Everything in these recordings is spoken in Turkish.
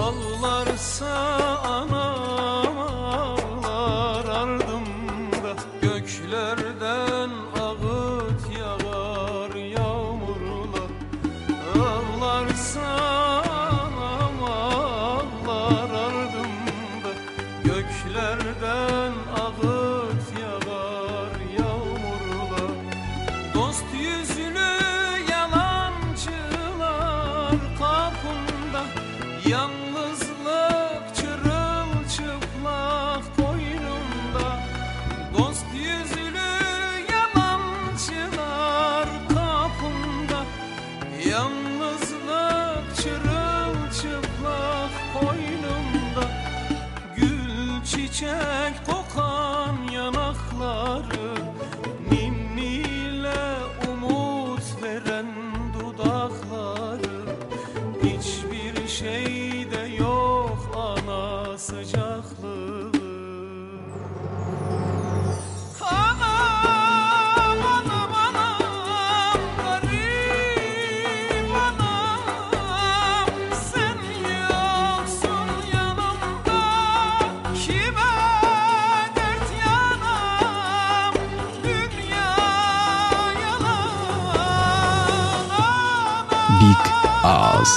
Ağlarsa anam ağlar ardımda, göklerden ağıt yağar yağmurlar. Ağlarsa anam ağlar ardımda, göklerden ağıt yağar yağmurlar. Dost yüzlü yalancılar kapında, yalnızlık çırılçıplak koynumda. Dost yüzlü yalancılar kapımda, yalnızlık çırılçıplak koynumda. Gül çiçek kokan yanakları, ninniyle umut veren dudakları. Hiçbir şeyde yok ana sıcaklığı. Anam, anam, anam, garip anam, sen yoksun yanımda, kime dert yanam, dünya yalan. Big Ağız.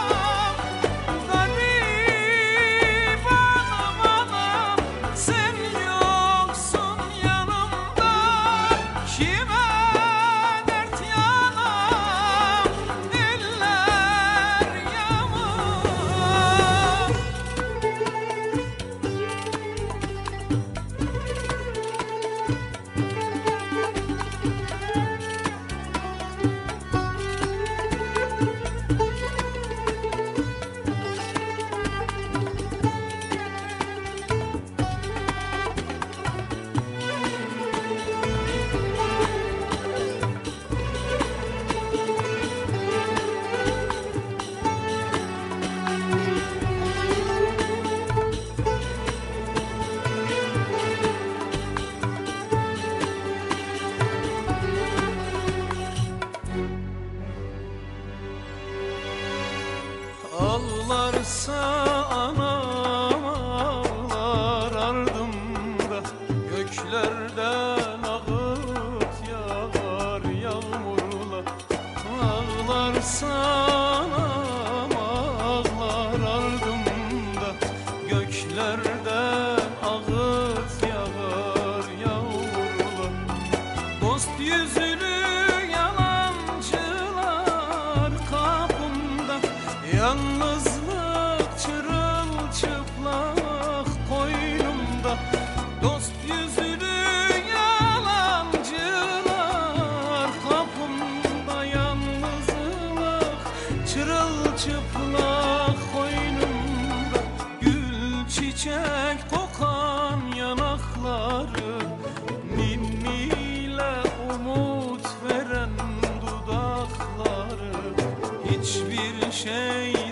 Garip anam, anam, sen yoksun yanımda, kime dert yanam, eller yaman. Ağlarsa anam ağlar ardımda, göklerden ağıt yağar yağmurlar. Ağlarsa anam ağlar ardımda, göklerden ağıt yağar yağmurlar. Dost yüzlü yalancılar kapımda, yalnızlık çırılçıplak koynumda. Dost yüzlü yalancılar kapımda, yalnızlık çırılçıplak koynumda. Gül çiçek kokan yanakları, ninniyle umut veren dudakları. Hiçbir şey